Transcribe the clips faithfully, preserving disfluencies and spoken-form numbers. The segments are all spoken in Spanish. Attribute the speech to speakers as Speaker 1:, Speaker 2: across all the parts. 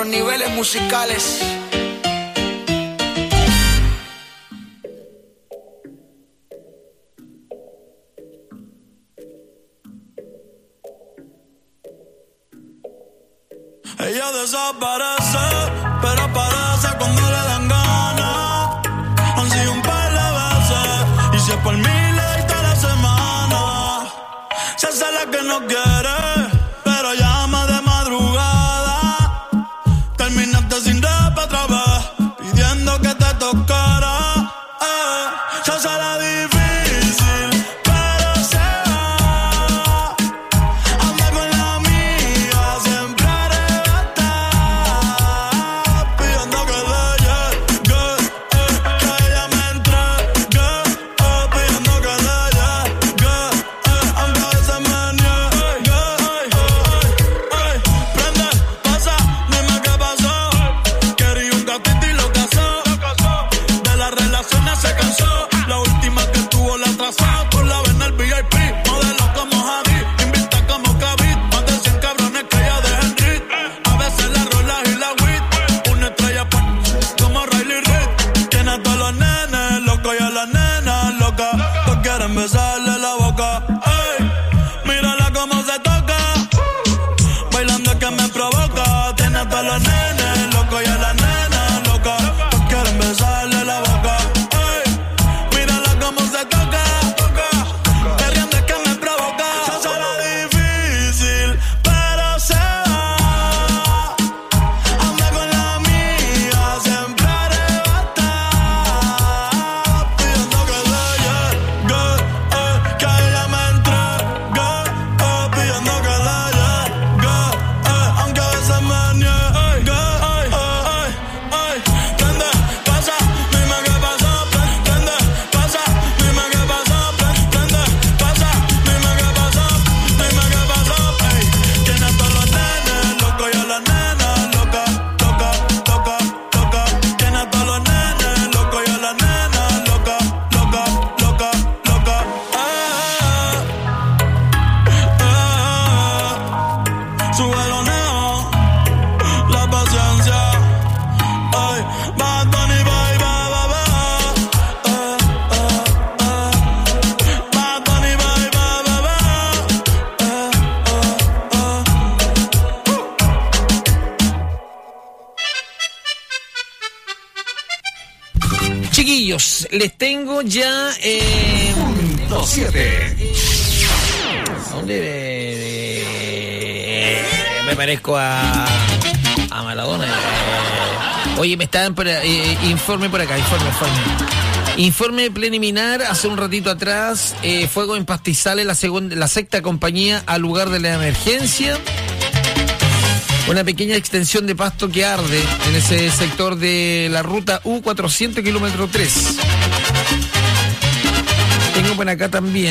Speaker 1: los niveles musicales.
Speaker 2: Ella desaparece, pero aparece cuando le dan ganas. Han sido un par de veces, y si es por mí le doy toda la semana. Se hace la que no quiere, pero llama de madrugada. Terminaste sin rap otra vez, pidiendo que te tocara. Eh, se hace la difícil, pero se va. Anda con la amiga, siempre arrebata, pidiendo que le llegue, eh, que ella me entregue, eh, pidiendo que le llegue, eh, aunque a veces me niegue. Ey, ey, ey, prende, pasa, dime qué pasó. Quería un gatito y lo casó. De las relaciones se cansó. La última que tuvo la atrasó. Tú la ves en el V I P, modelo como Javi, invita como Kavit. Más de cien cabrones que ella deja en rit. A veces la rola y la wit. Una estrella pa' como Riley Reid. Tiene a todos los nenes locos y a las nenas locas. Todos quieren besarle la boca. Ey, mírala cómo se toca. Bailando es que me provoca. Tiene a todos los nenes locos y a las nenas locas. Todos quieren besarle la boca. Ey, mírala cómo se toca. Perreando es que me provoca. Se hace la difícil, pero se va. Anda con la amiga, siempre arrebata, pidiendo que le llegue, eh, que ella me entregue, eh, pidiendo que le llegue, eh, aunque a veces me niegue. Ey, ey, ey, prende, pasa, dime qué pasó. Prende, pasa, dime qué pasó. Prende, pasa, dime qué pasó. Dime qué pasó. Ey, tiene a todos los nenes locos y a las nenas locas. Loca, loca, loca. Tiene a todos los nenes locos y a las nenas locas. Loca, loca, loca. Eh, eh, súbelo, neo, la paciencia. Ay, Bad Bunny, bye, bye, bye, bye. Eh, eh, eh. Bad Bunny, bye, bye, bye, bye. Eh, eh, eh.
Speaker 3: Chiquillos, les tengo ya. Eh,
Speaker 4: Punto siete.
Speaker 3: ¿Dónde eh, me parezco a, a Maradona? Eh, oye, me estaban por, eh, informe por acá, informe, informe. Informe preliminar, hace un ratito atrás, eh, fuego en Pastizales, la, segunda, la sexta compañía al lugar de la emergencia. Una pequeña extensión de pasto que arde en ese sector de la ruta U cuatrocientos, kilómetro tres. Tengo por acá también.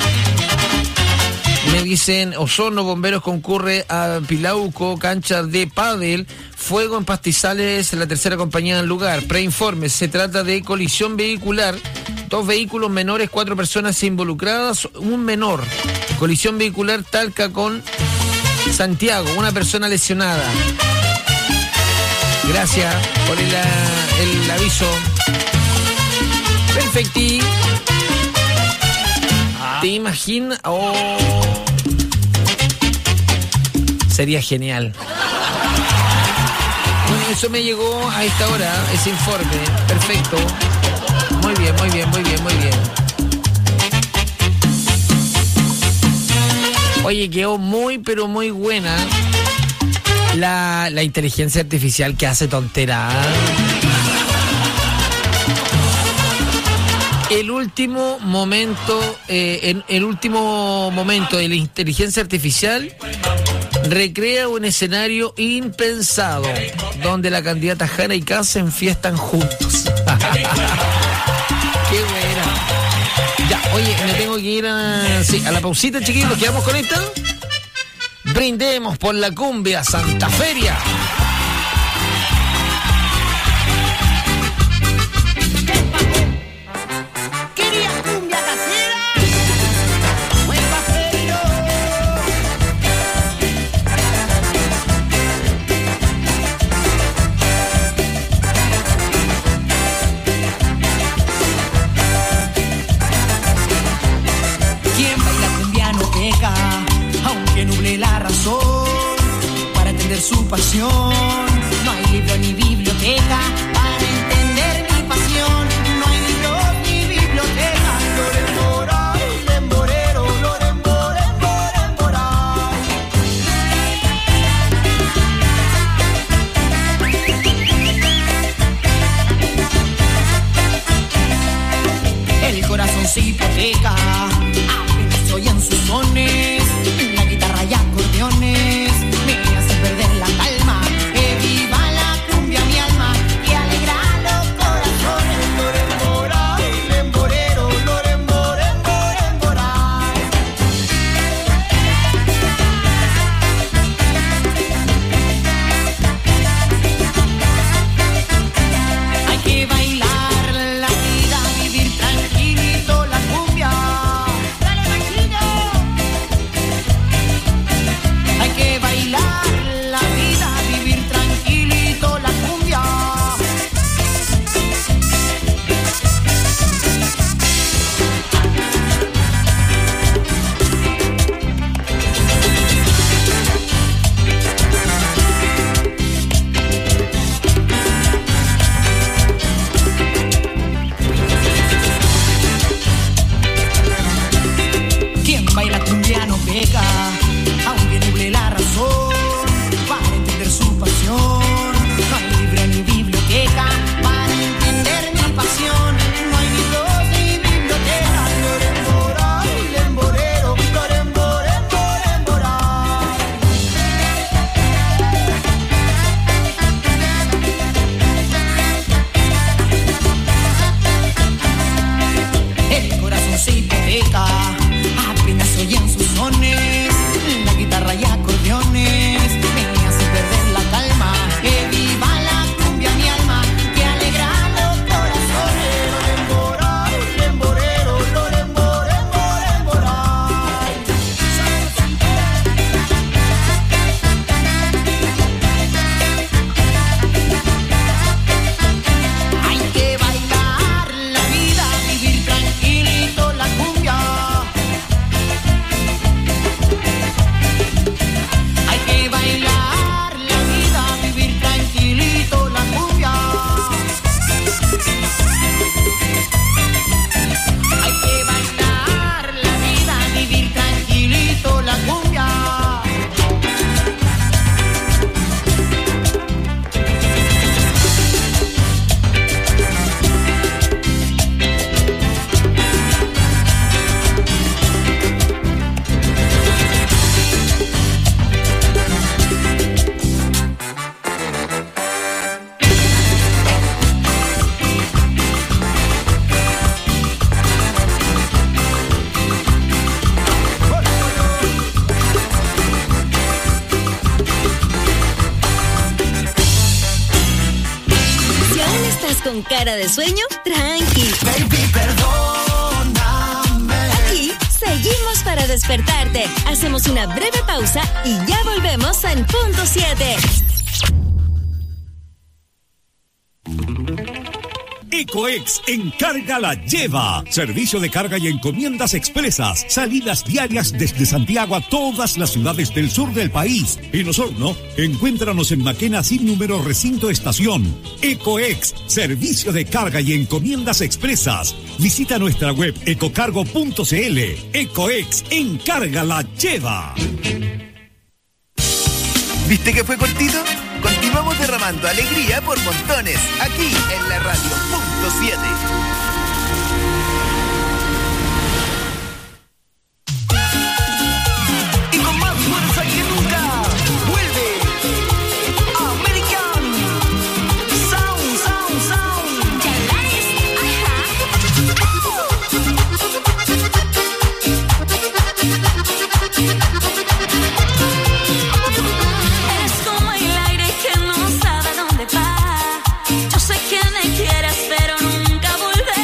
Speaker 3: Me dicen, Osorno, bomberos concurre a Pilauco, cancha de pádel, fuego en Pastizales, la tercera compañía del lugar. Preinformes, se trata de colisión vehicular, dos vehículos menores, cuatro personas involucradas, un menor. Colisión vehicular Talca con Santiago, una persona lesionada. Gracias por el, el aviso. Perfecti. ¿Te imaginas? Oh. Sería genial. Bueno, eso me llegó a esta hora, ese informe. Perfecto. Muy bien, muy bien, muy bien, muy bien. Oye, quedó muy, pero muy buena la, la inteligencia artificial que hace tontera. El último momento, eh, en, el último momento de la inteligencia artificial recrea un escenario impensado donde la candidata Jara y Kass se enfiestan juntos. Qué buena. Ya, oye, me tengo que ir a, sí, a la pausita, chiquillos. ¿Quedamos con esta? Brindemos por la cumbia Santa Feria.
Speaker 1: discoteca, apenas oyen sus sones, la guitarra y acordeones me hacen perder la calma. Que viva la cumbia mi alma, que alegra los corazones. Lorembora, lemborero, lorembora, lorembora. Hay que bailar la vida, vivir tranquilito la cumbia. Dale, Marquillo. Hay que bailar la vida, vivir tranquilito la cumbia. Quien baila cumbia no peca, aunque nuble la razón, para entender su pasión. No hay libro ni biblioteca para entender mi pasión. No hay libros ni biblioteca. Lorembora, lemborero, lorembora, lorembora. El corazón se hipoteca, apenas oyen sus sones, la guitarra y acordeones me hacen perder la calma. Que viva la cumbia mi alma, que alegra los corazones. Lorembora, lemborero, lorembora, lorembora. Hay que bailar la vida, vivir tranquilito la cumbia. Hay que bailar la vida, vivir tranquilito la cumbia. Hay que bailar la vida, vivir tranquilito la cumbia.
Speaker 5: Si aún estás con cara de sueño, tranqui.
Speaker 1: Baby, perdóname.
Speaker 5: Aquí seguimos para despertarte. Hacemos una breve pausa y ya volvemos en punto siete.
Speaker 4: Ecoex Encarga la Lleva. Servicio de carga y encomiendas expresas. Salidas diarias desde Santiago a todas las ciudades del sur del país. En Osorno, encuéntranos en Maquena sin número recinto estación. Ecoex, servicio de carga y encomiendas expresas. Visita nuestra web ecocargo punto cl. Ecoex Encarga la Lleva.
Speaker 6: ¿Viste que fue cortito? Continuamos derramando alegría por montones, aquí en la radio punto siete.
Speaker 1: Y con más fuerza que nunca, vuelve American Sound, Sound, Sound.
Speaker 5: Chalanes,
Speaker 7: Es como el aire que no sabe dónde va. Yo sé que me quieres, pero nunca volverás.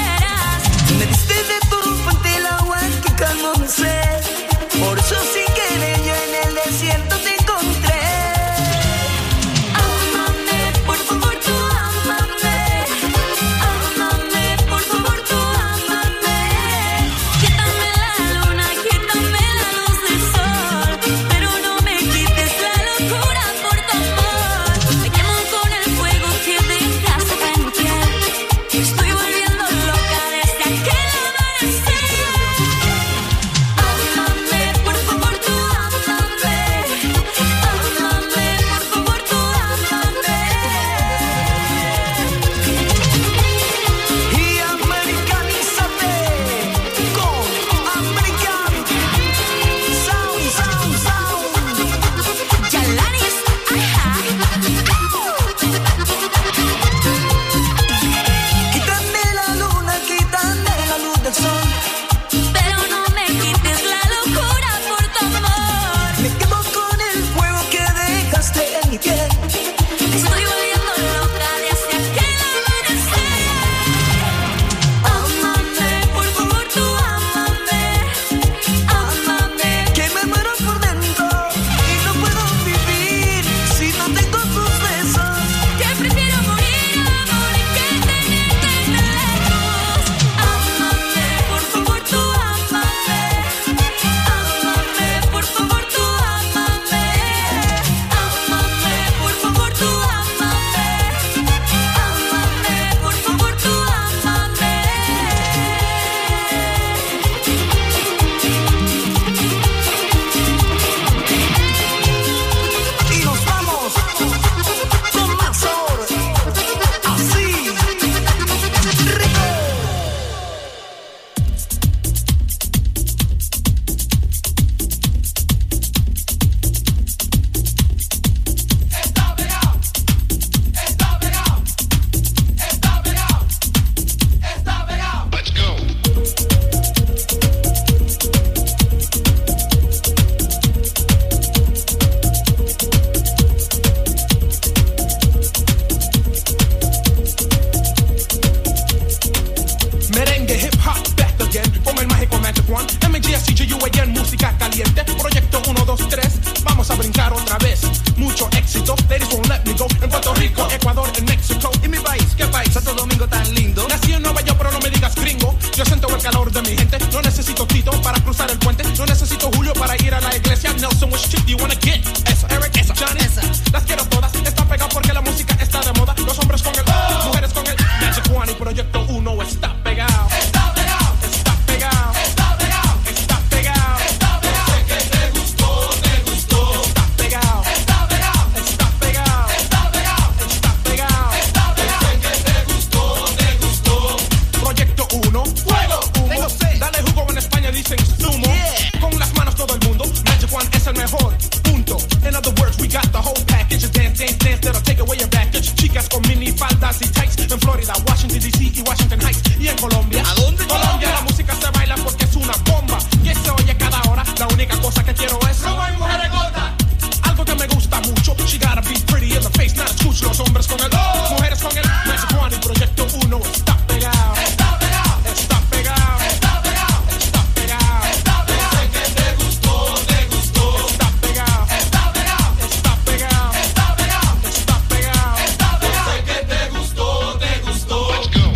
Speaker 8: Ecuador, en México.
Speaker 6: ¿Y mi país? ¿Qué país? Santo Domingo tan lindo.
Speaker 8: Nací en Nueva York, pero no me digas gringo. Yo siento el calor de mi gente. No necesito Tito para cruzar el puente. No necesito Julio para ir a la iglesia. Nelson, which chick do you wanna get? Esa, Eric, esa, Johnny, esa. Las quiero todas. Está pegado porque la música está de moda. Los hombres con el, oh. mujeres con el Magic One y Proyecto Uno está pegado. Está pegado. Está pegado. Está pegado. Está pegado. Está pegado. Sé que te gustó, te gustó. Está pegado. Está pegado. Está pegado. Está pegado. Está pegado. Está pegado. Sé que te gustó, te gustó. Proyecto Uno. Fuego. Humo. Dale jugo, en España dicen zumo. Yeah. Con las manos todo el mundo. Magic One es el mejor. Punto. In other words, we got the whole package. Dance, dance, dance, that'll take away your baggage. Chicas con mini faldas y tights. En Florida, Washington D C y Washington Heights. Y en Colombia.
Speaker 6: ¿A dónde?
Speaker 8: Colombia, la música se baila porque es una bomba. Y se oye cada hora. La única cosa que quiero es Roma y mujeres gota. Algo que me gusta mucho. She gotta be pretty in the face, not escucho. Los hombres con el oh. mujeres con el Magic One y Proyecto Uno está pegado. Está pegado. Está pegado. Está pegado. Está pegado. Está pegado. Sé que te gustó, te gustó. Está pegado. Está pegado. Está pegado. Está pegado. Está pegado. Está pegado. Sé que te gustó, te gustó. Let's go.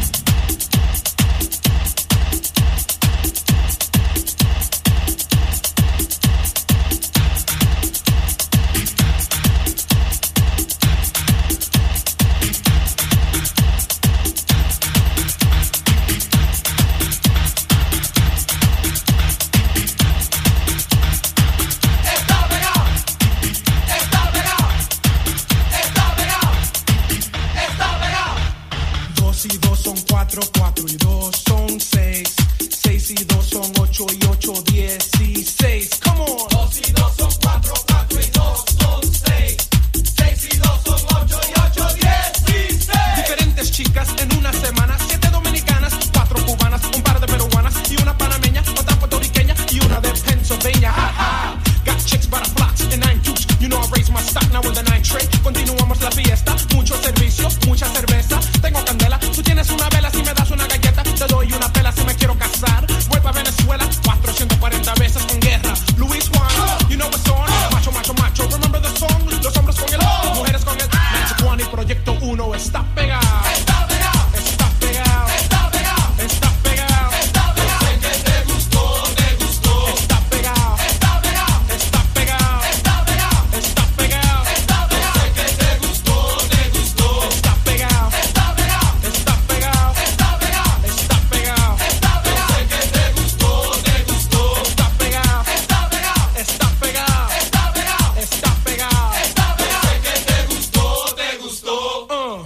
Speaker 8: Está pegado. Está pegado. Está pegado. Está pegado. Dos y dos son cuatro, cuatro y dos son seis. Seis y dos son ocho y ocho, dieciséis. Come on. Dos y dos son cuatro, cuatro y dos son seis. Seis y dos son ocho y ocho, dieciséis. Diferentes chicas en una semana. Siete dominicanas, cuatro cubanas, un par de peruanas y una panameña, otra puertorriqueña y una de Pennsylvania. Ha, ha. Got chicks by the flocks and nine dukes. You know I raise my stock now with the nine tray. Continuamos la fiesta, mucho servicio, mucha cerveza. Tengo candela, tú tienes una vela, si me das una galleta, te doy una pela si me quiero casar. Vuelvo a Venezuela, cuatrocientas cuarenta veces con guerra. Luis Juan, you know what's on. Macho, macho, macho, remember the song. Los hombres con el, mujeres con el Magic One y Proyecto Uno está pegado. Está pegado. Está pegado. Está pegado. Está pegado. Está pegado. Sé que te gustó, te gustó. Está pegado. Está pegado. Está pegado. Está pegado. Está pegado. Está pegado. Sé que te gustó, te gustó. Está pegado. Está pegado. Está pegado. Está pegado. Está pegado. Está pegado. Sé que te gustó, te gustó. Está pegado. Está pegado. Está pegado. Está pegado. Está pegado. Está pegado. Sé que te gustó, te gustó. Uh.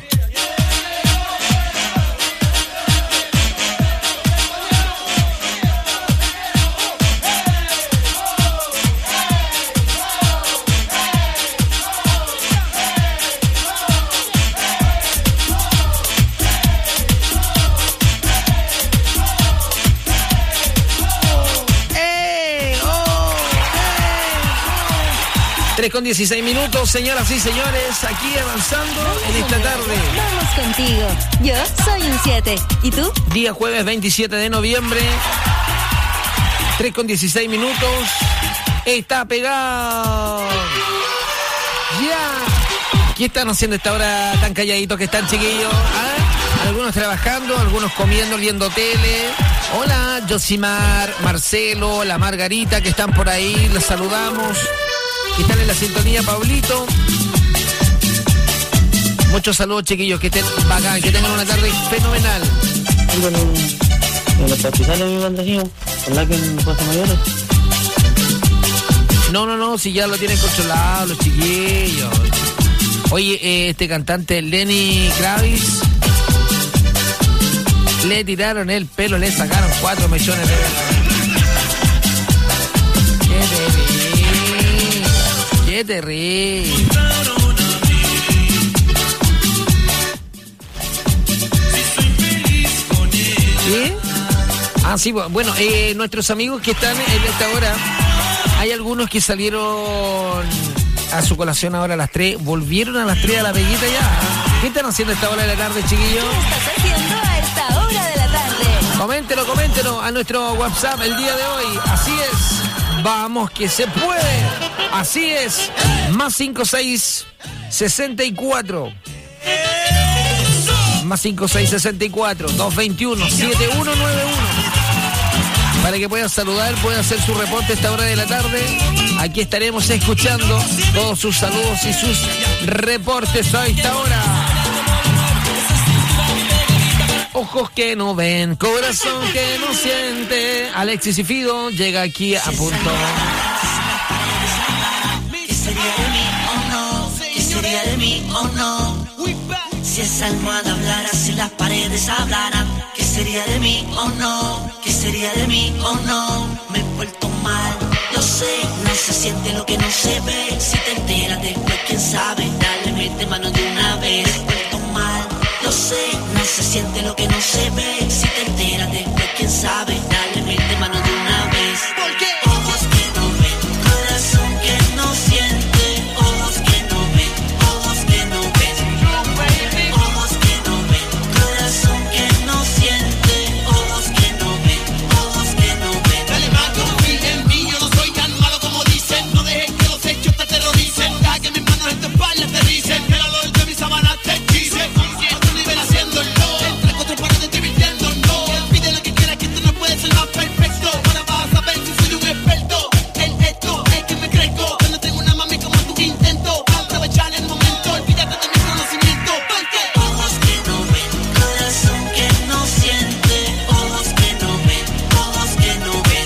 Speaker 3: ¡Eh! ¡Oh! ¡Eh! tres con dieciséis minutos, señoras y señores, aquí avanzando en esta tarde.
Speaker 5: Vamos contigo. Yo soy un siete. ¿Y tú?
Speaker 3: Día jueves veintisiete de noviembre, tres con dieciséis minutos. Está pegado. Ya. ¿Qué están haciendo a esta hora tan calladitos que están, chiquillos? ¿Ah? Algunos trabajando, algunos comiendo, viendo tele. Hola, Josimar, Marcelo, la Margarita que están por ahí, los saludamos. Que están en la sintonía, Pablito. Muchos saludos, chiquillos, que estén bacán, que tengan una tarde fenomenal.
Speaker 9: En, en los hospitales, mi bandejillo, ¿verdad que en Fuerzas Mayores?
Speaker 3: No, no, no, si ya lo tienen controlado los chiquillos. Oye, eh, este cantante Lenny Kravitz, le tiraron el pelo, le sacaron cuatro mechones de verdad. Qué terrible, qué terrible. ¿Qué? Ah, sí, bueno, eh, nuestros amigos que están en esta hora, hay algunos que salieron a su colación ahora a las tres, volvieron a las tres a la peguita ya. ¿Qué están haciendo a esta hora de la tarde, chiquillos?
Speaker 5: ¿Qué estás haciendo a esta hora de la tarde?
Speaker 3: Coméntelo, coméntelo a nuestro WhatsApp el día de hoy. Así es, vamos que se puede. Así es, más cinco seis sesenta y cuatro más cinco seis seis cuatro, dos dos uno, siete uno nueve uno. Para que puedan saludar, puedan hacer su reporte a esta hora de la tarde. Aquí estaremos escuchando todos sus saludos y sus reportes a esta hora. Ojos que no ven, corazón que no siente. Alexis y Fido llega aquí a punto.
Speaker 10: ¿Qué sería de mí o no? ¿Qué sería de mí o no? Si esa almohada hablara, si las paredes hablaran. ¿Qué sería de mí o no? ¿Qué sería de mí o no? Me he vuelto mal, lo sé. No se siente lo que no se ve. Si te enteras después, quién sabe. Dale, mete mano de una vez. Me he vuelto mal, lo sé. No se siente lo que no se ve. Si te enteras después, quién sabe. Dale, mete mano de una vez. ¿Por qué? Ojos que no ven, corazón que no siente. Ojos que no ven, ojos que no ven. Ojos que no ven, corazón que no siente. Ojos que no ven, ojos que no ven. Dale más, confía en mí, yo no soy tan malo como dicen. No dejes que los hechos te aterroricen. Da que mis manos en tu espalda te dicen. Que la luz de mis sábanas te hechice. Otro nivel haciéndolo. Entre cuatro paredes divirtiéndonos. Pide lo que quieras, que esto no puede ser más perfecto. Ahora vas a ver si soy un experto en esto. Es que me crezco. Cuando tengo una mami como tú intento aprovechar el momento. Olvídate de mi conocimiento. Porque ojos que no ven, corazón que no siente. Ojos que no ven, ojos que no ven.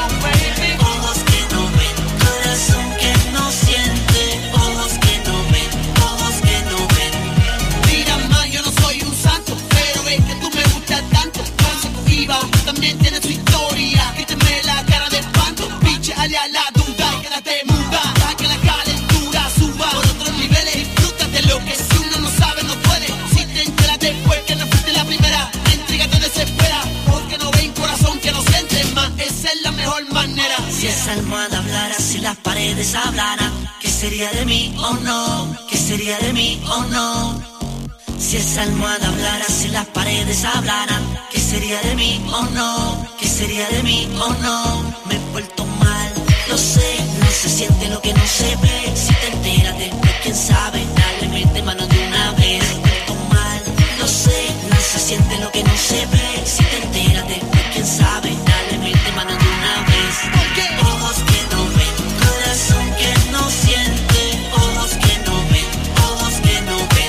Speaker 10: Ojos que no ven, corazón que no siente. Ojos que no ven, ojos que no ven. Mira más, yo no soy un santo, pero es que tú me gustas tanto. Consecutiva, también tiene su historia. Quítame la cara de espanto, pinche allá la duda y quédate muda. Da que la calentura suba por otros niveles. Disfrútate lo que si uno no sabe no puede. Si te enteras después que no fuiste la primera, la intriga te desespera. Porque no ven corazón que no siente más. Esa es la mejor manera. Si esa almohada hablara, si las paredes hablaran. ¿Qué sería de mí o no? ¿Qué sería de mí o no? Si esa almohada hablara, si las paredes hablaran. ¿Qué sería de mí o no? ¿Qué sería de mí o no? Me he vuelto mal, lo sé. No se siente lo que no se ve. Si te enteras después, quién sabe. Dale, mete mano de una vez. Me he vuelto mal, lo sé. No se siente lo que no se ve. Si te enteras después, quién sabe. Dale, mete mano de una vez. Porque ojos que no ven, corazón que no siente. Ojos que no ven, ojos que no ven.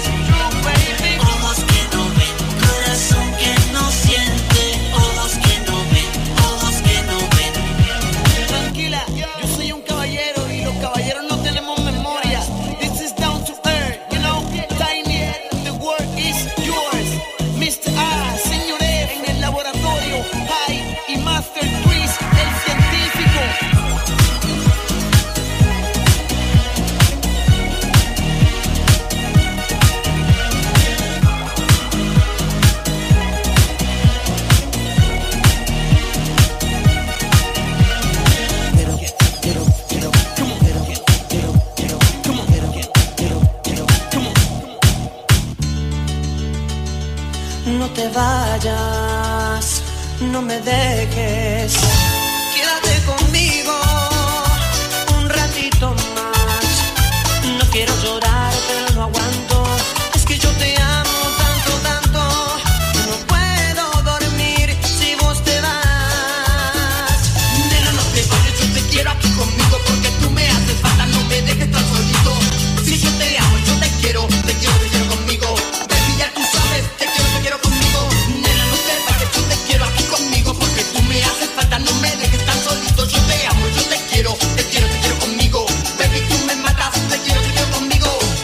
Speaker 10: Ojos que no ven, corazón que no siente. Ojos que no ven, ojos que no ven. Tranquila, yo soy un caballero y los caballeros no tenemos memoria. This is down to earth, you know. Tiny, the world is yours. mister A, señores, en el laboratorio. High y Master Chris, el científico. No te vayas, no me dejes. Quédate conmigo un ratito más. No quiero llorar, pero no aguanto. Es que yo te amo tanto, tanto. No puedo dormir si vos te vas. Nena, no te vayas, yo te quiero aquí conmigo. Porque tú me haces falta, no me dejes tan solito. Si yo te amo, yo te quiero, te quiero, te quiero conmigo. Baby, ya tú sabes, te quiero, te quiero conmigo. Nena, no te vayas, yo te quiero aquí conmigo. Porque tú me haces falta, no me dejes tan solito. Yo te amo, yo te quiero, te quiero, te quiero conmigo. Baby, tú me matas, te quiero, te quiero conmigo.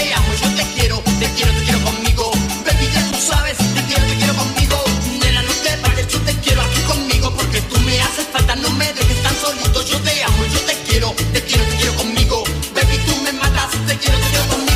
Speaker 10: te amo, yo te quiero, te quiero, te quiero conmigo. Baby, ya tú sabes, te quiero, te quiero conmigo. Nena, no te vayas, yo te quiero aquí conmigo, porque tú me haces falta, no me dejes tan solito. Yo te amo, yo te quiero, te quiero, te quiero conmigo. Baby, tú me matas, te quiero, te quiero conmigo.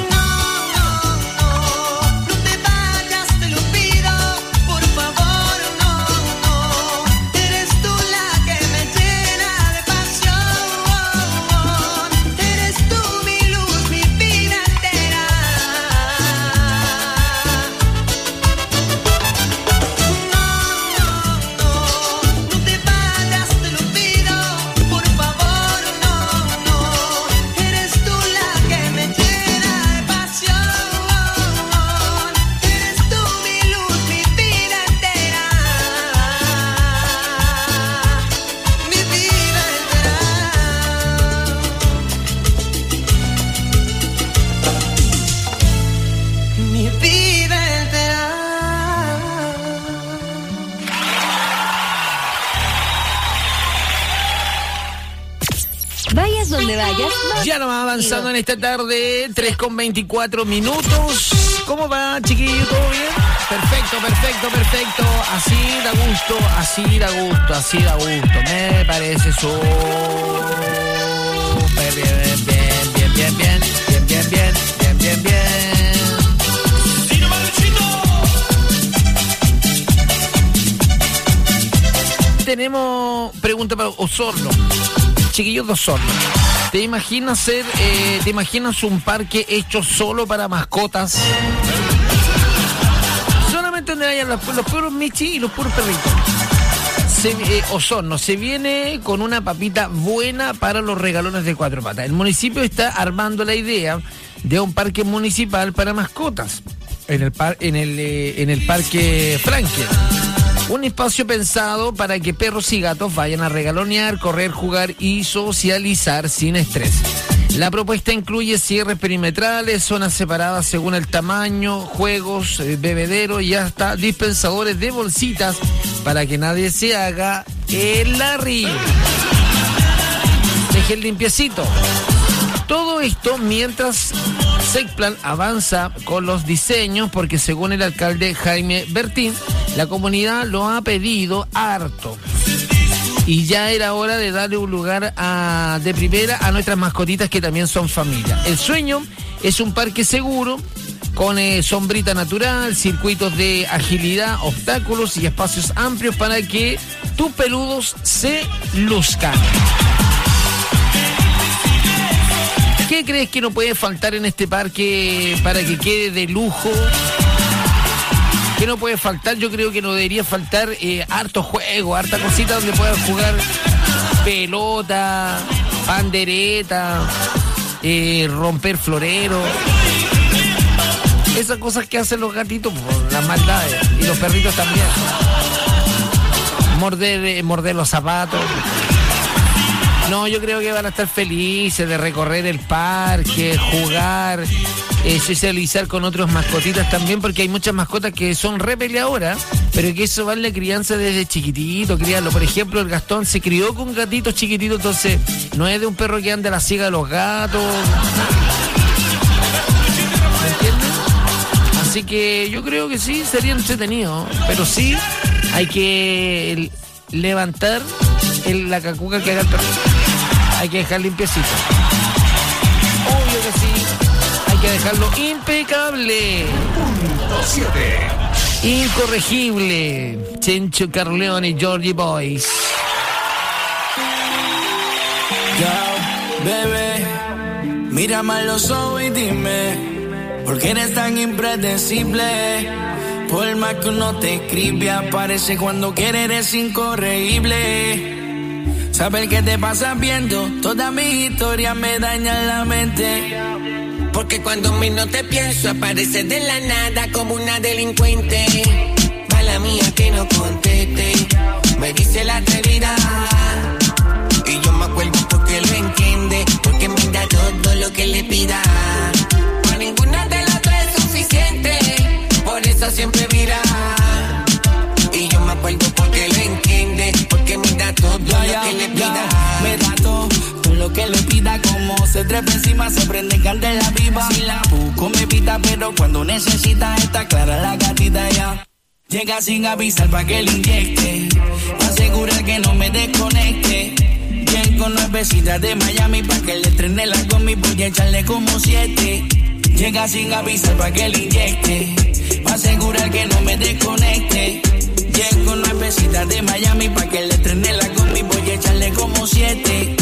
Speaker 5: Donde vayas,
Speaker 3: ya nos va avanzando en esta tarde, tres con veinticuatro minutos. ¿Cómo va, chiquillo? ¿Todo bien? Perfecto, perfecto, perfecto. Así da gusto, así da gusto, así da gusto. Me parece súper bien, bien, bien, bien, bien, bien, bien, bien, bien, bien, bien. Tenemos pregunta para Osorno. Chiquillos de Osorno. ¿Te imaginas ser, eh, te imaginas un parque hecho solo para mascotas? Solamente donde hayan los, los puros michi y los puros perritos. Se, eh, Osorno se viene con una papita buena para los regalones de cuatro patas. El municipio está armando la idea de un parque municipal para mascotas en el par, en el eh, en el parque Franklin. Un espacio pensado para que perros y gatos vayan a regalonear, correr, jugar y socializar sin estrés. La propuesta incluye cierres perimetrales, zonas separadas según el tamaño, juegos, bebederos y hasta dispensadores de bolsitas para que nadie se haga el Larry. Deje el limpiecito. Todo esto mientras Secplan avanza con los diseños, porque según el alcalde Jaime Bertín, la comunidad lo ha pedido harto. Y ya era hora de darle un lugar a, de primera a nuestras mascotitas que también son familia. El sueño es un parque seguro, con eh, sombrita natural, circuitos de agilidad, obstáculos y espacios amplios para que tus peludos se luzcan. ¿Qué crees que no puede faltar en este parque para que quede de lujo? ¿Qué no puede faltar? Yo creo que no debería faltar eh, harto juego, harta cosita donde puedan jugar pelota, pandereta, eh, romper florero. Esas cosas que hacen los gatitos por las maldades. Y los perritos también. Morder, eh, morder los zapatos. No, yo creo que van a estar felices de recorrer el parque, jugar, eh, socializar con otros mascotitas también, porque hay muchas mascotas que son re peleadoras, pero que eso va en la crianza desde chiquitito, criarlo. Por ejemplo, el Gastón se crió con gatitos chiquititos, entonces no es de un perro que anda a la ciega de los gatos. ¿Me entiendes? Así que yo creo que sí, sería entretenido, pero sí hay que levantar el, la cacuca que haga el perro. Hay que dejar limpiecito. Obvio que sí. Hay que dejarlo impecable.
Speaker 4: Punto siete.
Speaker 3: Incorregible. Chencho Carleone y Georgie Boys.
Speaker 11: Yo, bebé, mírame a los ojos y dime, ¿por qué eres tan impredecible? Por más que uno te escribe, aparece cuando quiere, eres incorregible. Saber qué te pasa viendo, toda mi historia me daña la mente.
Speaker 12: Porque cuando menos te pienso, apareces de la nada como una delincuente. Mala mía que no conteste, me dice la atrevida. Y yo me acuerdo porque lo entiende, porque me da todo lo que le pida. Para ninguna de las dos es suficiente, por eso siempre mira. Y yo me acuerdo porque lo entiende, porque me da todo
Speaker 11: ya,
Speaker 12: lo
Speaker 11: ya,
Speaker 12: que le pida.
Speaker 11: Ya, me da todo, todo lo que le pida, como se trepa encima, se prende de candela viva. Si la busco me pita, pero cuando necesita está clara la gatita ya. Llega sin avisar pa' que le inyecte, pa' asegurar que no me desconecte. Bien con nuevecitas de Miami pa' que le estrene la combi, voy a echarle como siete. Llega sin avisar pa' que le inyecte, pa' asegurar que no me desconecte. Bien con nuevecitas de Miami pa' que le estrene la combi, voy a echarle como siete.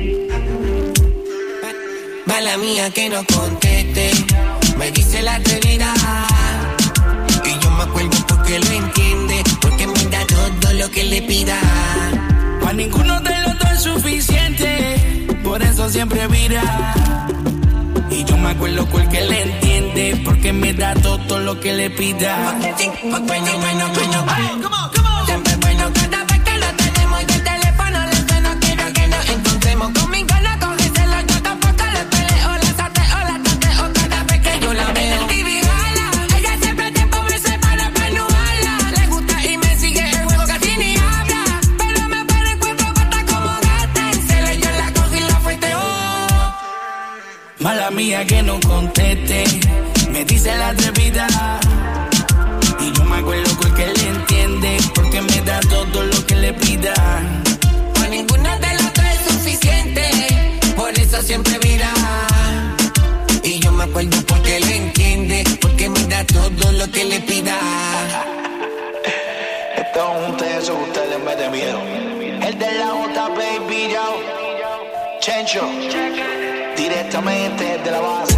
Speaker 12: Mala mía que no conteste, me dice la atrevida. Y yo me acuerdo porque lo entiende, porque me da todo lo que le pida.
Speaker 11: Pa' ninguno de los dos es suficiente, por eso siempre vira. Y yo me acuerdo porque le entiende, porque me da todo lo que le pida.
Speaker 12: Bueno, bueno, bueno, bueno. Siempre bueno cada vez que lo tenemos y el teléfono le suena. Quiero que nos encontremos conmigo, no cogíselo. Yo tampoco le peleo, la sateo, la tateo cada vez que yo la veo. El T V jala, ella siempre tiempo me separa para no hablar. Le gusta y me sigue el juego, casi ni habla. Pero me para el cuerpo, bata como gata. En celo yo la cogí y la fueteo.
Speaker 11: Mala mía que no conteste, me dice la atrevida. Y yo me acuerdo porque le entiende, porque me da todo lo que le pida.
Speaker 12: Pa' ninguna de las tres es suficiente, por eso siempre mira. Y yo me acuerdo porque le entiende, porque me da todo lo que le pida.
Speaker 13: Estamos juntos y eso que ustedes me meten miedo. El de la J, baby, yo. Chencho, directamente de la base.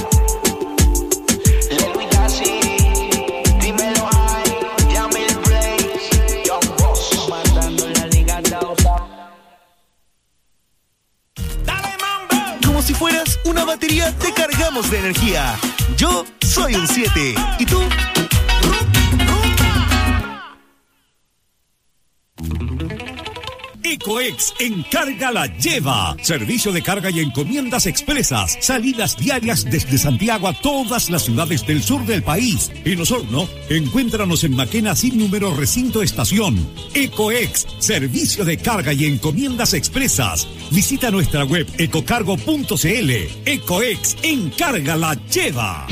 Speaker 6: Como si fueras una batería, te cargamos de energía. Yo soy un siete. ¿Y tú?
Speaker 4: Ecoex Encarga la Lleva. Servicio de carga y encomiendas expresas. Salidas diarias desde Santiago a todas las ciudades del sur del país. En Osorno, encuéntranos en Maquena sin número recinto estación. Ecoex, servicio de carga y encomiendas expresas. Visita nuestra web ecocargo punto cl. Ecoex Encarga la Lleva.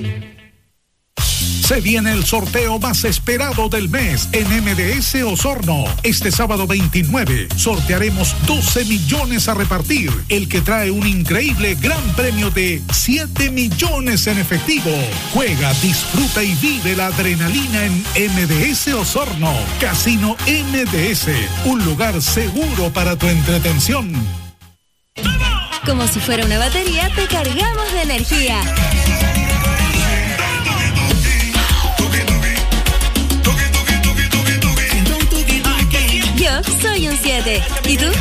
Speaker 14: Se viene el sorteo más esperado del mes en M D S Osorno. Este sábado veintinueve sortearemos doce millones a repartir, el que trae un increíble gran premio de siete millones en efectivo. Juega, disfruta y vive la adrenalina en M D S Osorno. Casino M D S, un lugar seguro para tu entretención.
Speaker 5: Como si fuera una batería, te cargamos de energía. Yo soy un siete. ¿Y tú?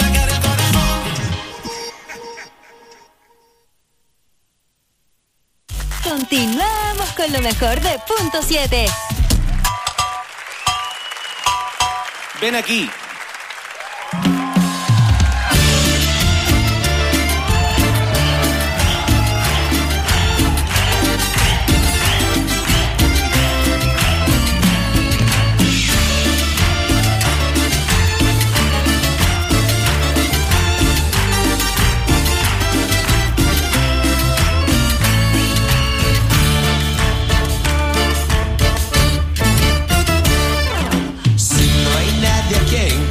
Speaker 5: Continuamos con lo mejor de Punto siete.
Speaker 6: Ven aquí.
Speaker 15: Si no hay nadie a quien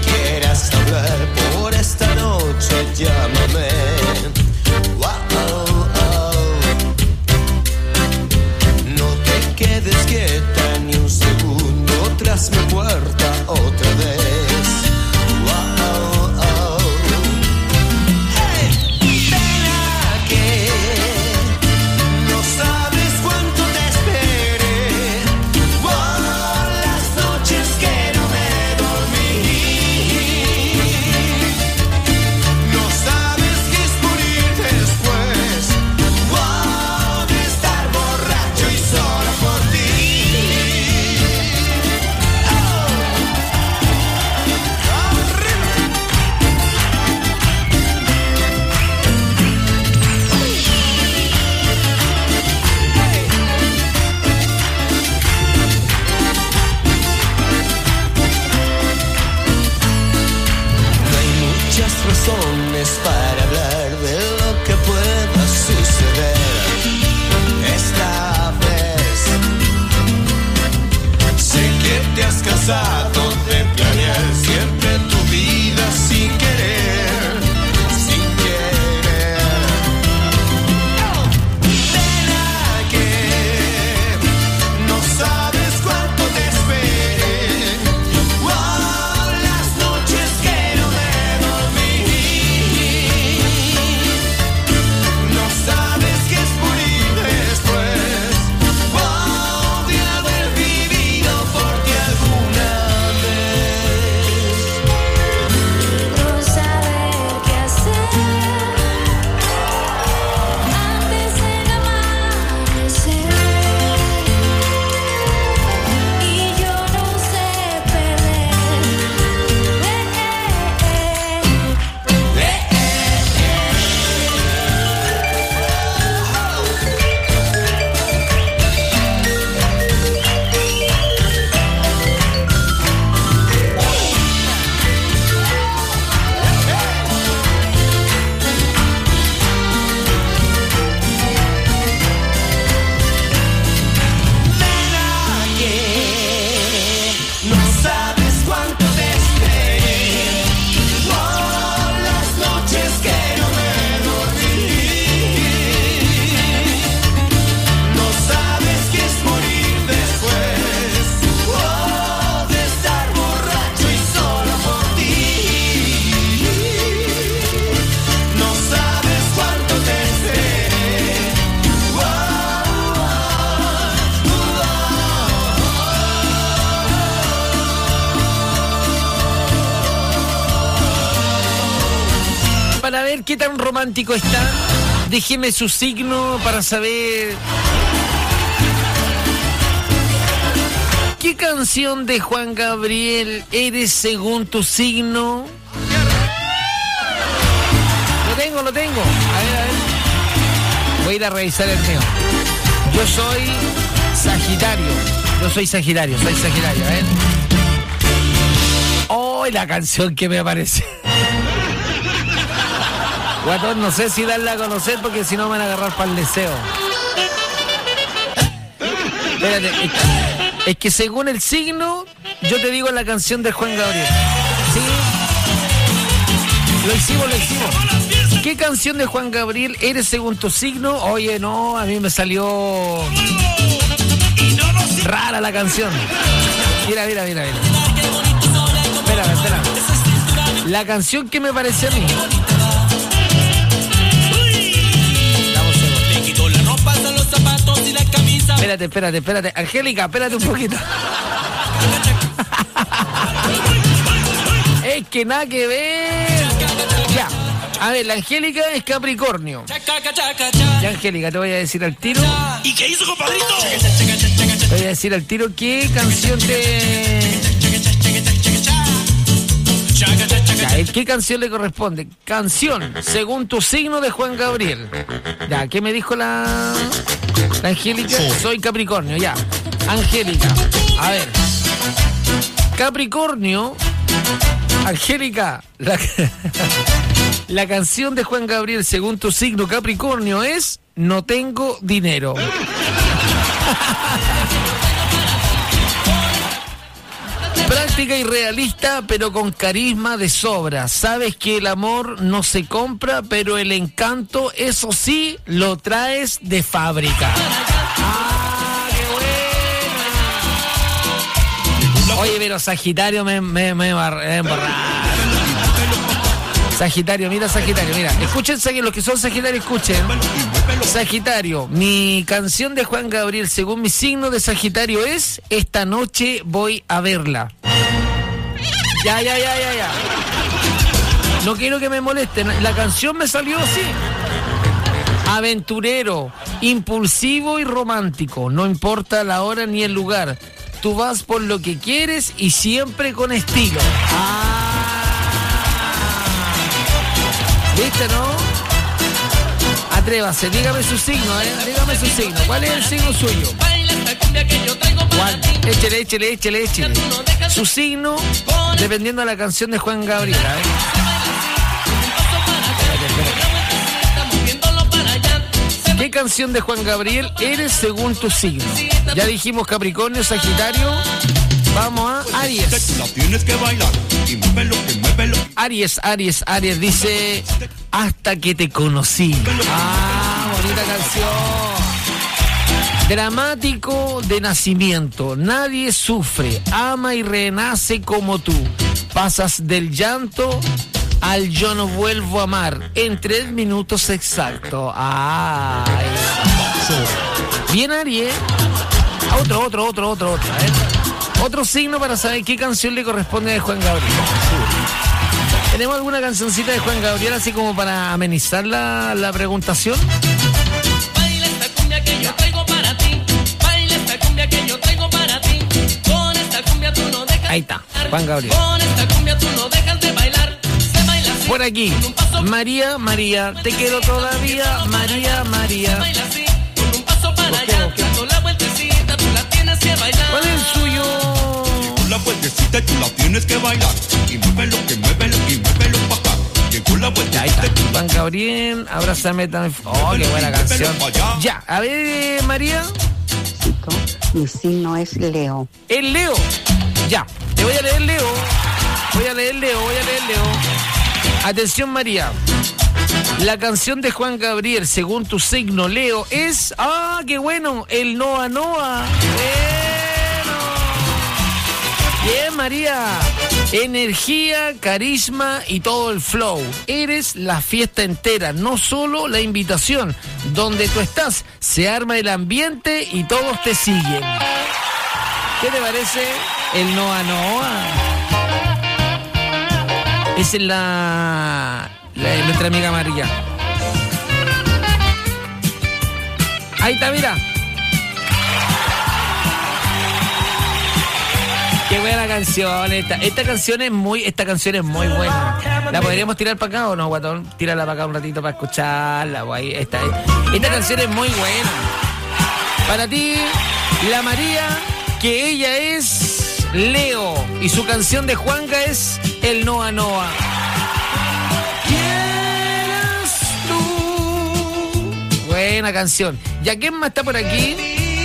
Speaker 3: ¿qué tan romántico está? Déjeme su signo para saber. ¿Qué canción de Juan Gabriel eres según tu signo? Lo tengo, lo tengo. A ver, a ver. Voy a ir a revisar el mío. Yo soy Sagitario. Yo soy Sagitario, soy Sagitario, a ver. Oh, la canción que me aparece. Guatón, no sé si darla a conocer porque si no me van a agarrar para el deseo. Espérate, es que, es que según el signo, yo te digo la canción de Juan Gabriel. ¿Sí? Lo hicimos, lo hicimos. ¿Qué canción de Juan Gabriel eres según tu signo? Oye, no, a mí me salió rara la canción. Mira, mira, mira, mira. Espérame, espérame. La canción que me parece a mí. Espérate, espérate, espérate. Angélica, espérate un poquito. Es que nada que ver. Ya. A ver, la Angélica es Capricornio. Ya, Angélica, te voy a decir al tiro.
Speaker 2: ¿Y qué hizo, compadrito?
Speaker 3: Te voy a decir al tiro qué canción te... Ya, ¿qué canción le corresponde? Canción, según tu signo de Juan Gabriel. Ya, ¿qué me dijo la, la Angélica? Soy Capricornio, ya. Angélica, a ver. Capricornio, Angélica, la, la canción de Juan Gabriel según tu signo Capricornio es No tengo dinero. Práctica y realista, pero con carisma de sobra. Sabes que el amor no se compra, pero el encanto, eso sí, lo traes de fábrica. ¡Ah, qué buena! Oye, pero Sagitario me, me, me, bar, me embarraron. Sagitario, mira Sagitario, mira. Escuchen, los que son Sagitario, escuchen. Sagitario, mi canción de Juan Gabriel según mi signo de Sagitario es Esta noche voy a verla. Ya, ya, ya, ya, ya. No quiero que me molesten. La canción me salió así. Aventurero, impulsivo y romántico. No importa la hora ni el lugar. Tú vas por lo que quieres y siempre con estilo. Ah. ¿Viste, no? Atrévase, dígame su signo, ¿eh? Dígame su signo. ¿Cuál es el signo suyo? ¿Cuál? Échele, échele, échele, échele. Su signo, dependiendo de la canción de Juan Gabriel, ¿eh? ¿Qué canción de Juan Gabriel eres según tu signo? Ya dijimos Capricornio, Sagitario. Vamos a Aries. Aries, Aries, Aries dice Hasta que te conocí. Ah, bonita canción. Dramático de nacimiento. Nadie sufre, ama y renace como tú. Pasas del llanto al yo no vuelvo a amar en tres minutos exactos. Ay. Bien, Aries. Otro, otro, otro, otro, otro. ¿eh? Otro signo para saber qué canción le corresponde a Juan Gabriel. ¿Tenemos alguna cancioncita de Juan Gabriel así como para amenizar la, la preguntación?
Speaker 2: Baila esta cumbia que yo traigo para ti. Baila esta cumbia que yo traigo para ti. Con esta cumbia tú no dejas.
Speaker 3: Ahí está, Juan Gabriel.
Speaker 2: Con esta cumbia tú no dejas de bailar. Se baila así.
Speaker 3: Por aquí, María, María, te quiero todavía. María, María.
Speaker 2: Baila así, con un paso para allá. Dando la vueltecita, tú la tienes que bailar.
Speaker 3: ¿Cuál es el suyo?
Speaker 15: La vueltecita y tú la tienes que bailar. Y muévelo, que muévelo, y muévelo pa' acá. Llegó la vueltecita.
Speaker 3: Ahí está. Juan Gabriel, abrázame también. Oh, qué buena canción. Ya, a ver, María.
Speaker 16: Mi signo es Leo.
Speaker 3: El Leo. Ya, te voy a leer Leo. Voy a leer Leo, voy a leer Leo. Atención, María. La canción de Juan Gabriel, según tu signo, Leo, es... ¡Ah, qué bueno! El Noa Noa. Bien, María. Energía, carisma y todo el flow. Eres la fiesta entera, no solo la invitación. Donde tú estás, se arma el ambiente y todos te siguen. ¿Qué te parece el Noa Noa? Es la La, nuestra amiga María. Ahí está, mira. Qué buena canción esta. Esta canción es muy, esta canción es muy buena. ¿La podríamos tirar para acá o no, guatón? Tírala para acá un ratito para escucharla, guay. Esta, esta canción es muy buena. Para ti, la María, que ella es Leo. Y su canción de Juanga es El Noa Noa. ¿Quieres tú? Buena canción. ¿Ya quién más está por aquí?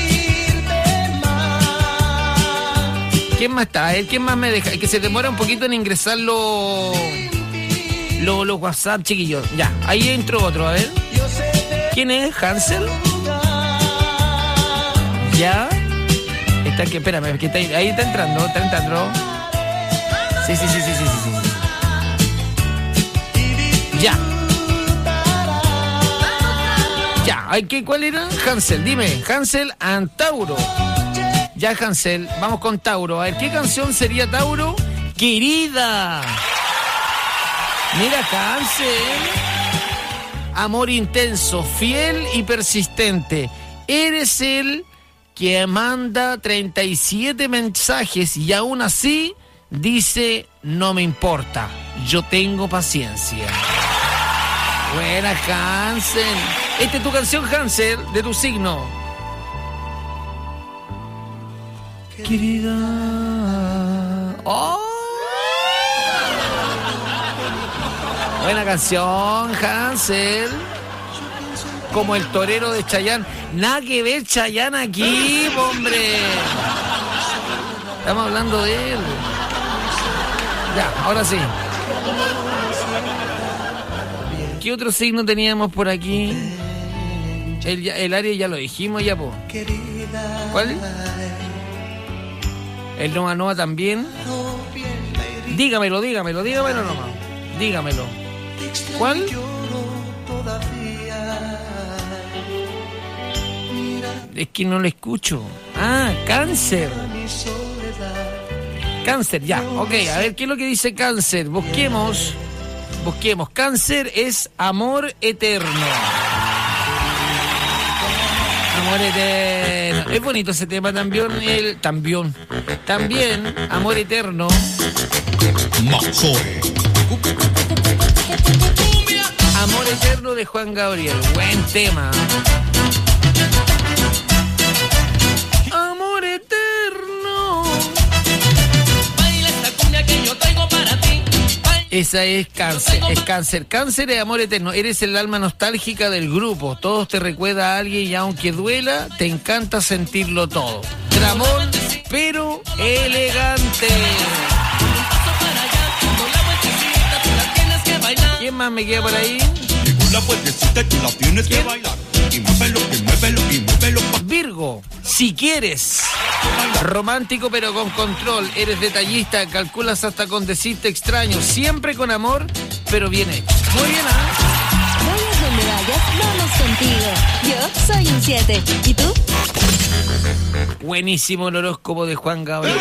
Speaker 3: ¿Quién más está? A ver, ¿quién más me deja? Es que se demora un poquito en ingresar los lo, lo WhatsApp, chiquillos. Ya, ahí entró otro, a ver. ¿Quién es? ¿Hansel? ¿Ya? Está que, espérame, que está ahí, ahí está entrando, está entrando. Sí, sí, sí, sí, sí, sí, sí. Ya. Ya, ¿hay que, ¿cuál era? Hansel, dime, Hansel and Tauro. Ya, Hansel, vamos con Tauro. A ver, ¿qué canción sería Tauro? Querida. Mira, Hansel. Amor intenso, fiel y persistente. Eres el que manda treinta y siete mensajes y aún así dice, no me importa, yo tengo paciencia. Buena, Hansel. Esta es tu canción, Hansel, de tu signo. Querida. Oh. Buena canción, Hansel. Como el torero de Chayanne. Nada que ver Chayanne aquí, hombre. Estamos hablando de él. Ya, ahora sí. ¿Qué otro signo teníamos por aquí? El, el área ya lo dijimos ya, po. ¿Cuál? El Noa Noa también. Dígamelo, dígamelo, dígamelo nomás. Dígamelo. ¿Cuál? Es que no lo escucho. Ah, Cáncer. Cáncer, ya. Ok, a ver, ¿qué es lo que dice Cáncer? Busquemos. Busquemos. Cáncer es amor eterno. Amor eterno. Es bonito ese tema también. El, también. También, amor eterno. Amor eterno de Juan Gabriel. Buen tema. Amor eterno. Baila esta cumbia que yo traigo para ti. Esa es Cáncer, es Cáncer. Cáncer es amor eterno. Eres el alma nostálgica del grupo. Todos te recuerda a alguien y aunque duela, te encanta sentirlo todo. Dramón, pero elegante. ¿Quién más me queda por ahí?
Speaker 15: Llegó la puertecita y tú la tienes que bailar. Y muévelo, y muévelo, y muévelo.
Speaker 3: Virgo, si quieres. Romántico pero con control. Eres detallista, calculas hasta con decirte extraño. Siempre con amor, pero bien hecho. Muy bien, ¿ah? ¿eh?
Speaker 5: Vayas donde vayas, vamos contigo. Yo soy un siete. ¿Y tú?
Speaker 3: Buenísimo el horóscopo de Juan Gabriel.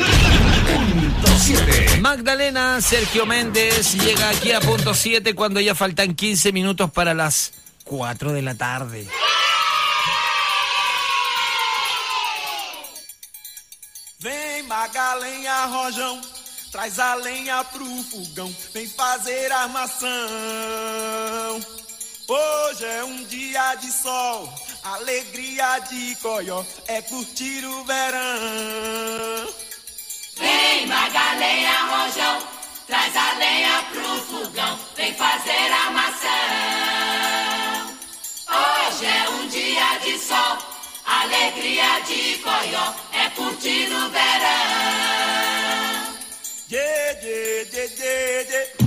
Speaker 3: Magdalena, Sergio Méndez llega aquí a punto siete cuando ya faltan quince minutos para las cuatro de la tarde.
Speaker 8: Vem Magalenha Rojão, traz a lenha pro fogão, vem fazer armação. Hoje é um dia de sol, alegria de coió, é curtir o verão.
Speaker 7: Vem Magalenha Rojão, traz a lenha pro fogão, vem fazer armação. Hoje é um dia de sol, alegria de coió, é curtir o verão.
Speaker 8: Yeah, yeah, yeah, yeah, yeah.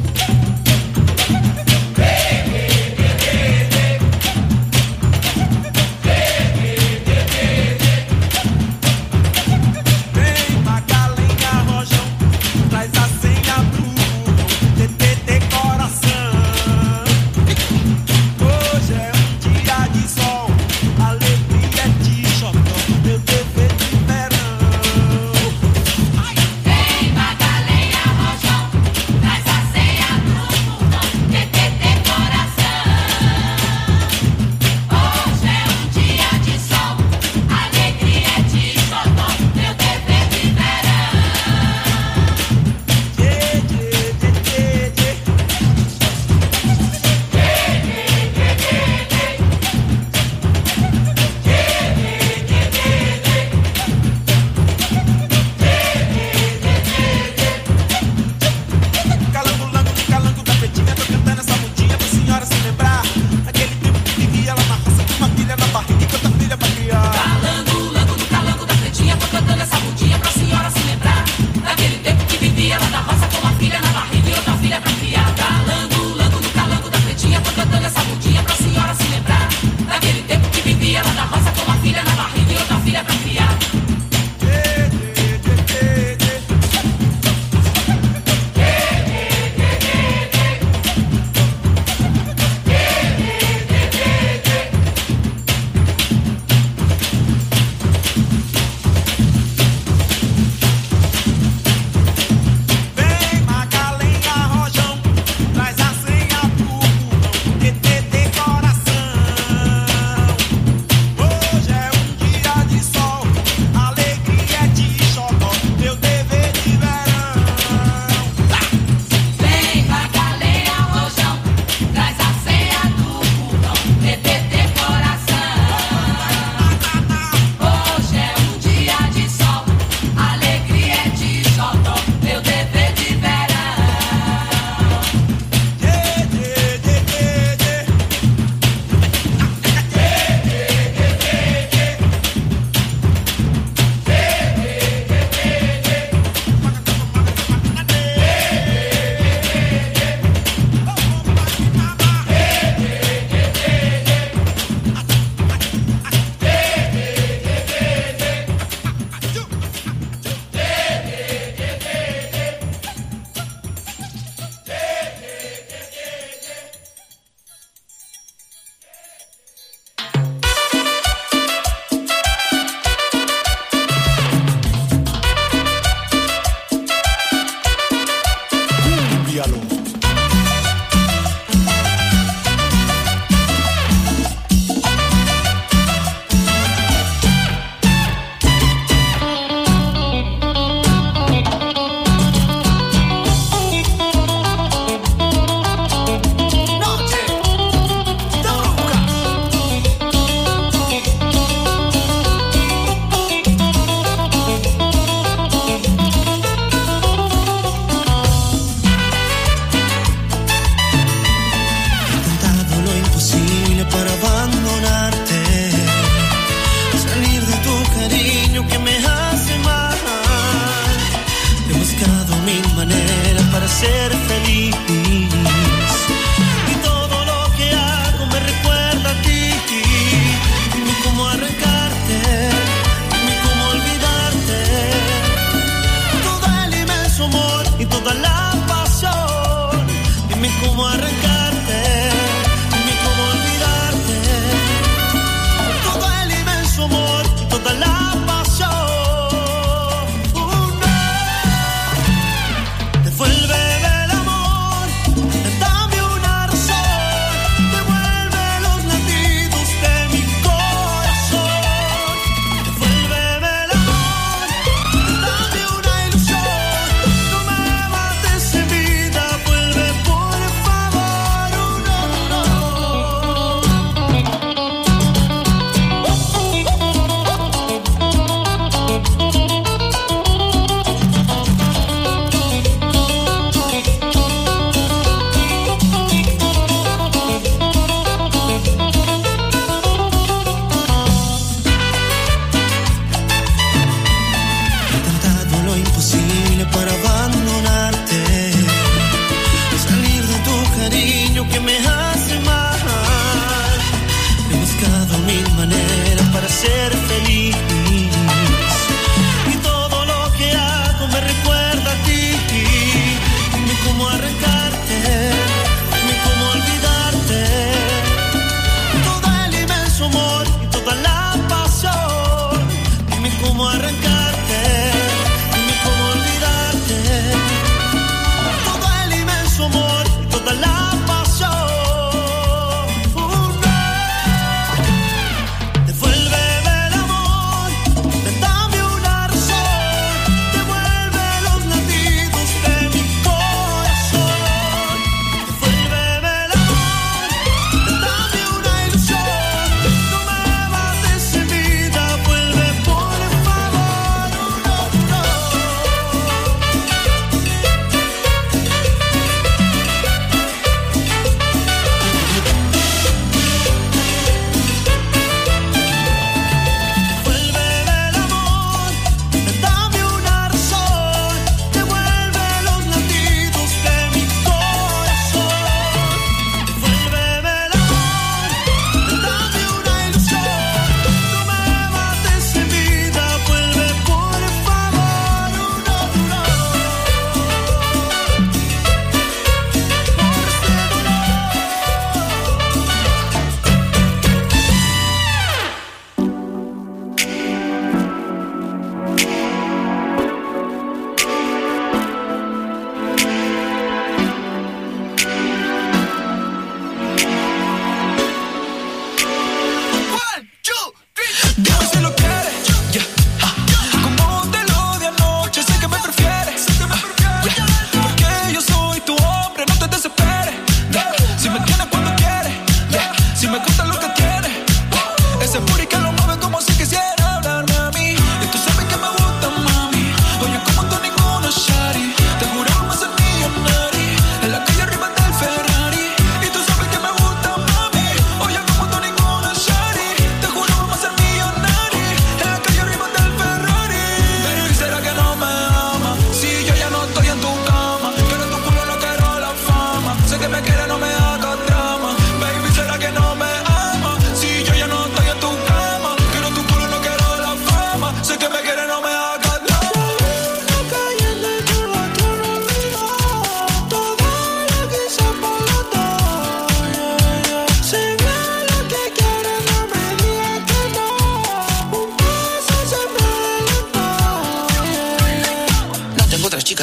Speaker 7: Vem Magalenha Rojão, traz a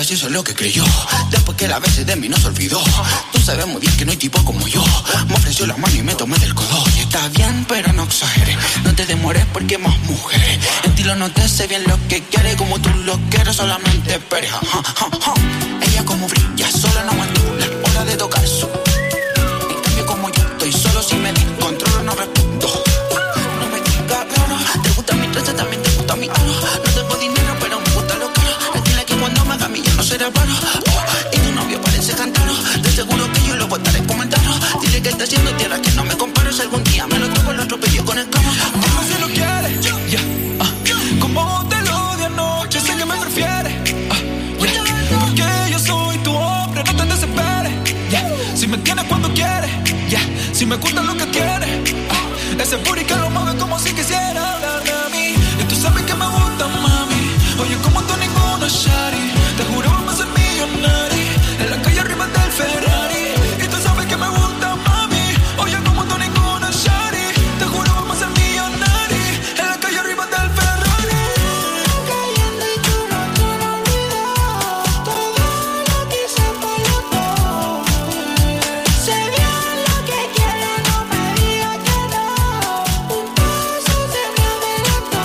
Speaker 17: pregunta si eso es lo que creyó. Después que la veces de mí no se olvidó. Tú sabes muy bien que no hay tipo como yo. Me ofreció la mano y me tomé del codo. Y está bien, pero no exageres. No te demores porque más mujeres. En ti lo noté, sé bien lo que quiere. Como tú lo quieres, solamente esperes. Ja, ja, ja, ja. Ella como brilla, sola no aguantó la hora de tocar su. En cambio como yo estoy solo, si me descontrolo no respondo. No me digas claro, te gusta mi traje, también te gusta mi aro. No tengo dinero, pero me gusta lo caro. Dile que cuando me haga mi ya no será raro. Oh, y tu novio parece cantaro. De seguro que yo lo voy a estar comentando. Dile que está haciendo tierra, que no me comparo. Si algún día me lo traigo, lo atropello con el carro.
Speaker 8: Dime si lo quieres, ya, yeah. uh, como te lo di anoche, sé que me prefieres. Uh, yeah. Porque yo soy tu hombre, no te desesperes. Yeah. Si me tienes cuando quieres, yeah. Si me gusta lo que quieres. Uh, ese booty que lo mueve como si quisiera hablarme a mí. Y tú sabes que me gusta, mami. Oye, como tú ninguna shari. Te juro vamos a ser millonari. En la calle arriba del Ferrari. Y tú sabes que me gusta, mami. Oye, como tú ninguna shari. Te juro vamos a ser millonari. En la calle arriba del Ferrari. Cayendo y tú no quieres olvidar. Todo lo que hice por los dos. Sé bien lo que quieres, no me digas que no. Un paso se me adelantó.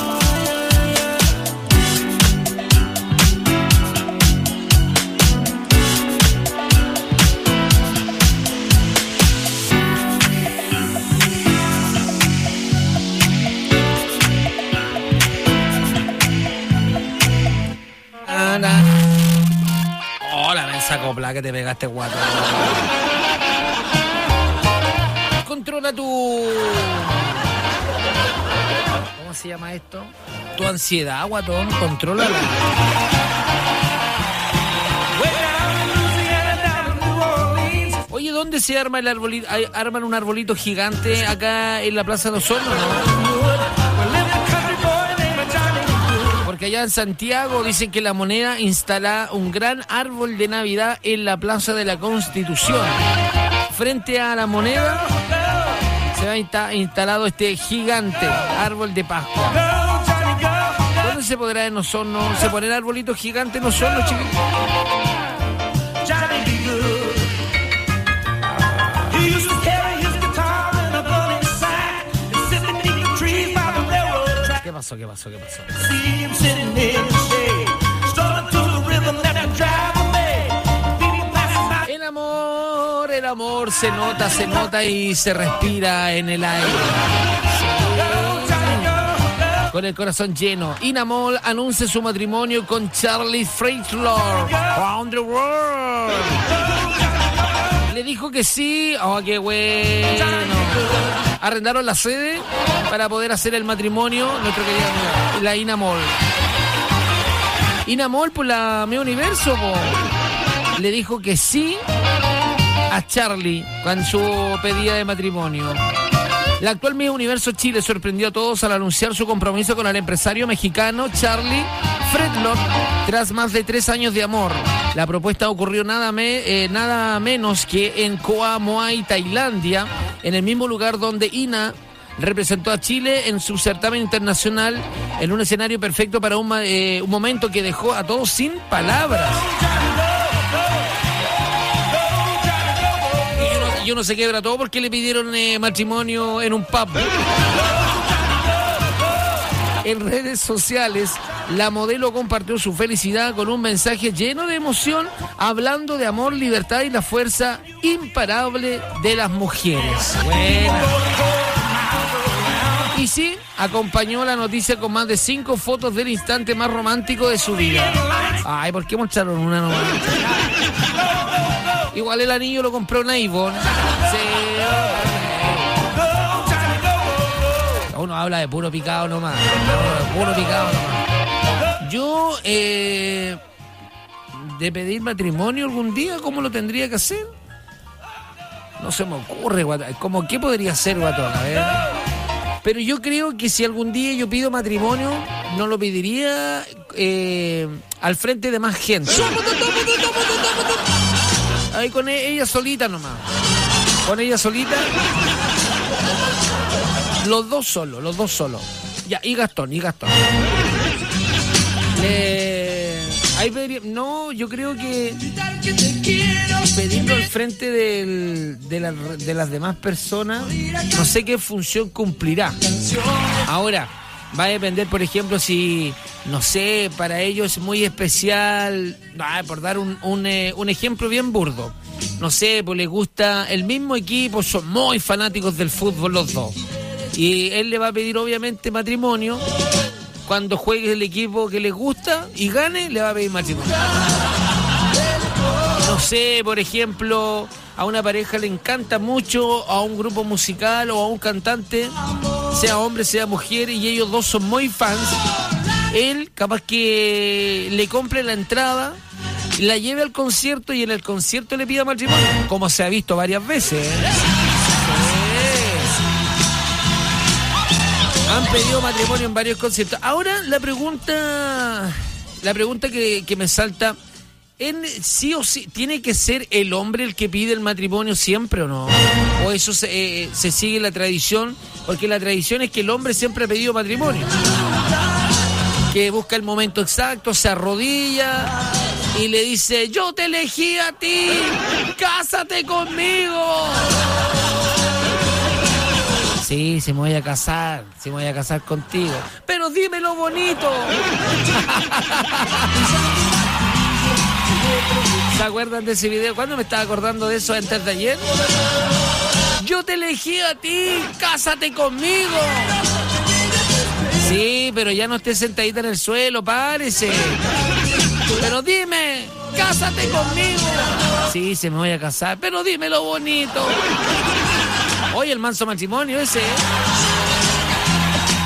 Speaker 3: Hola, mensa copla que te pegaste, guato. Controla tu... ¿Cómo se llama esto? Tu ansiedad, guatón. Contrólala. Oye, ¿dónde se arma el arbolito? Hay- ¿Arman un arbolito gigante acá en la Plaza de Osorno, no? Porque allá en Santiago dicen que La Moneda instala un gran árbol de Navidad en la Plaza de la Constitución. Frente a La Moneda se ha insta- instalado este gigante árbol de Pascua. ¿Dónde se podrá en Osorno? ¿Se pone el arbolito gigante en Osorno, chiquitos? ¿Qué pasó? ¿Qué pasó? ¿Qué pasó? El amor, el amor se nota, se nota y se respira en el aire. Con el corazón lleno, Inamol anuncia su matrimonio con Charlie Freitlor. Around the world. Le dijo que sí. Oh, qué bueno. Arrendaron la sede para poder hacer el matrimonio. Nuestro querido amigo, la Inamol. Inamol por la Mi Universo, po. Le dijo que sí a Charlie con su pedida de matrimonio. La actual Miss Universo Chile sorprendió a todos al anunciar su compromiso con el empresario mexicano Charlie Freitlor tras más de tres años de amor. La propuesta ocurrió nada, me, eh, nada menos que en Koh Muay, Tailandia, en el mismo lugar donde Ina representó a Chile en su certamen internacional, en un escenario perfecto para un, eh, un momento que dejó a todos sin palabras. Y uno se quebra todo porque le pidieron eh, matrimonio en un pub. En redes sociales, la modelo compartió su felicidad con un mensaje lleno de emoción, hablando de amor, libertad y la fuerza imparable de las mujeres. Buena. Y sí, acompañó la noticia con más de cinco fotos del instante más romántico de su vida. Ay, ¿por qué mostraron una nomás? Igual el anillo lo compró en Avon. Sí. Uno habla de puro picado nomás. De puro picado nomás. Yo, eh, de pedir matrimonio algún día, ¿cómo lo tendría que hacer? No se me ocurre, guatón. ¿Cómo qué podría ser, guatón? A ver. Pero yo creo que si algún día yo pido matrimonio, no lo pediría eh, al frente de más gente. Ahí con ella solita nomás. Con ella solita. Los dos solos, los dos solos. Ya, y Gastón, y Gastón. Le... Ahí pediría, no, yo creo que pedirlo al frente del, de, la, de las demás personas, no sé qué función cumplirá. Ahora, va a depender, por ejemplo, si, no sé, para ellos es muy especial, ah, por dar un, un, eh, un ejemplo bien burdo. No sé, pues les gusta el mismo equipo, son muy fanáticos del fútbol los dos. Y él le va a pedir obviamente matrimonio. Cuando juegue el equipo que les gusta y gane, le va a pedir matrimonio. No sé, por ejemplo, a una pareja le encanta mucho a un grupo musical o a un cantante, sea hombre, sea mujer, y ellos dos son muy fans. Él capaz que le compre la entrada, la lleve al concierto y en el concierto le pida matrimonio, como se ha visto varias veces, ¿eh? Han pedido matrimonio en varios conciertos. Ahora la pregunta, la pregunta que, que me salta, ¿en, sí o sí tiene que ser el hombre el que pide el matrimonio siempre o no? ¿O eso se, eh, se sigue la tradición? Porque la tradición es que el hombre siempre ha pedido matrimonio, que busca el momento exacto, se arrodilla y le dice: yo te elegí a ti, cásate conmigo. Sí, sí me voy a casar, sí me voy a casar contigo. Pero dímelo bonito. ¿Se acuerdan de ese video? ¿Cuándo me estaba acordando de eso antes de ayer? Yo te elegí a ti, cásate conmigo. Sí, pero ya no estés sentadita en el suelo, párese. Pero dime, cásate conmigo. Sí, se me voy a casar, pero dímelo bonito. Oye, el manso matrimonio ese, ¿eh?